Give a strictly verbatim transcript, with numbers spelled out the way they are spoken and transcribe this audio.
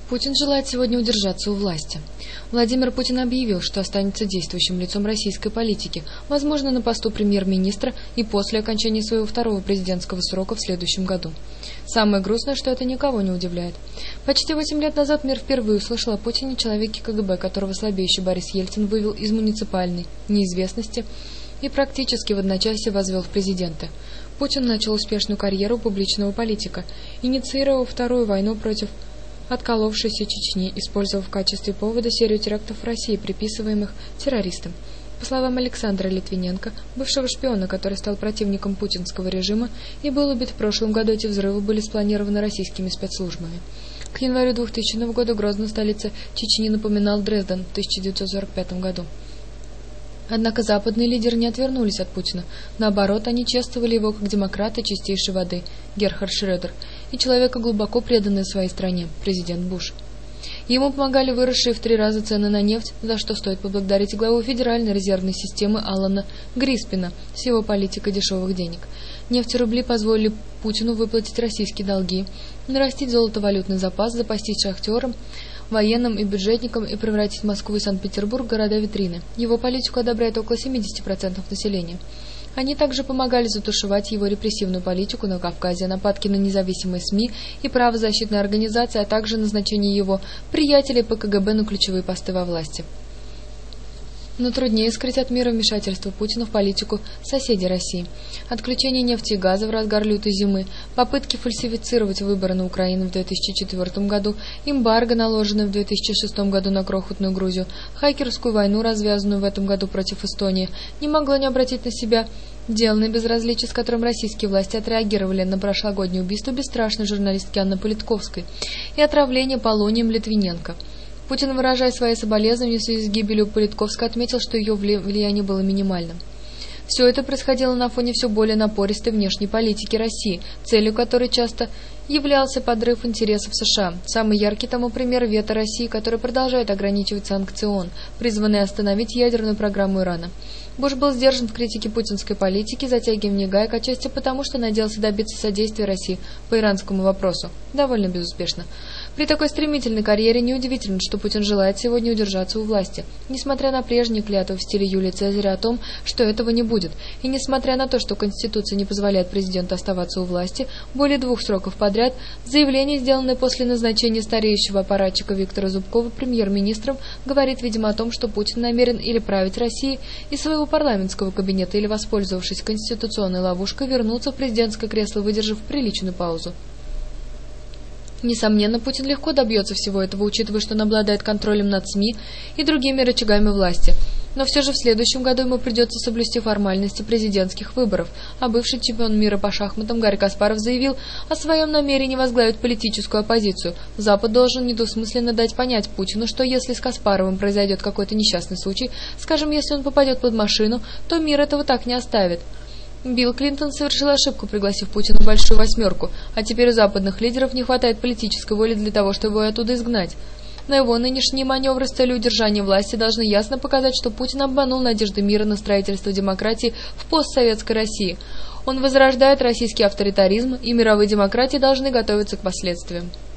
Путин желает сегодня удержаться у власти. Владимир Путин объявил, что останется действующим лицом российской политики, возможно, на посту премьер-министра и после окончания своего второго президентского срока в следующем году. Самое грустное, что это никого не удивляет. Почти восемь лет назад мир впервые услышал о Путине, человеке КГБ, которого слабеющий Борис Ельцин вывел из муниципальной неизвестности и практически в одночасье возвел в президенты. Путин начал успешную карьеру публичного политика, инициировав вторую войну против отколовшейся Чечни, использовав в качестве повода серию терактов в России, приписываемых террористам. По словам Александра Литвиненко, бывшего шпиона, который стал противником путинского режима и был убит в прошлом году, эти взрывы были спланированы российскими спецслужбами. К январю двухтысячного года Грозный, столица Чечни, напоминал Дрезден в тысяча девятьсот сорок пятом году. Однако западные лидеры не отвернулись от Путина. Наоборот, они чествовали его как демократа чистейшей воды, Герхард Шредер, и человека, глубоко преданный своей стране, президент Буш. Ему помогали выросшие в три раза цены на нефть, за что стоит поблагодарить главу Федеральной резервной системы Алана Гриспина с его политикой дешевых денег. Нефть и рубли позволили Путину выплатить российские долги, нарастить золотовалютный запас, запастись шахтерам, военным и бюджетникам и превратить Москву и Санкт-Петербург в города-витрины. Его политику одобряет около семидесяти процентов населения. Они также помогали затушевать его репрессивную политику на Кавказе, нападки на независимые СМИ и правозащитные организации, а также назначение его приятелей по КГБ на ключевые посты во власти. Но труднее скрыть от мира вмешательство Путина в политику соседей России. Отключение нефти и газа в разгар лютой зимы, попытки фальсифицировать выборы на Украине в две тысячи четвёртом году, эмбарго, наложенное в две тысячи шестом году на крохотную Грузию, хакерскую войну, развязанную в этом году против Эстонии, не могло не обратить на себя деланное безразличие, с которым российские власти отреагировали на прошлогоднее убийство бесстрашной журналистки Анны Политковской и отравление полонием Литвиненко. Путин, выражая свои соболезнования в связи с гибелью Политковской, отметил, что ее влияние было минимальным. Все это происходило на фоне все более напористой внешней политики России, целью которой часто являлся подрыв интересов США. Самый яркий тому пример — вето России, который продолжает ограничивать санкции ООН, призванные остановить ядерную программу Ирана. Буш был сдержан в критике путинской политики, затягивания гаек, отчасти потому, что надеялся добиться содействия России по иранскому вопросу. Довольно безуспешно. При такой стремительной карьере неудивительно, что Путин желает сегодня удержаться у власти, несмотря на прежние клятвы в стиле Юлия Цезаря о том, что этого не будет, и несмотря на то, что Конституция не позволяет президенту оставаться у власти более двух сроков подряд, заявление, сделанное после назначения стареющего аппаратчика Виктора Зубкова премьер-министром, говорит, видимо, о том, что Путин намерен или править Россией из своего парламентского кабинета, или, воспользовавшись конституционной ловушкой, вернуться в президентское кресло, выдержав приличную паузу. Несомненно, Путин легко добьется всего этого, учитывая, что он обладает контролем над СМИ и другими рычагами власти. Но все же в следующем году ему придется соблюсти формальности президентских выборов, а бывший чемпион мира по шахматам Гарри Каспаров заявил о своем намерении возглавить политическую оппозицию. Запад должен недвусмысленно дать понять Путину, что если с Каспаровым произойдет какой-то несчастный случай, скажем, если он попадет под машину, то мир этого так не оставит. Билл Клинтон совершил ошибку, пригласив Путина в большую восьмерку, а теперь у западных лидеров не хватает политической воли для того, чтобы его оттуда изгнать. Но его нынешние маневры с целью удержания власти должны ясно показать, что Путин обманул надежды мира на строительство демократии в постсоветской России. Он возрождает российский авторитаризм, и мировые демократии должны готовиться к последствиям.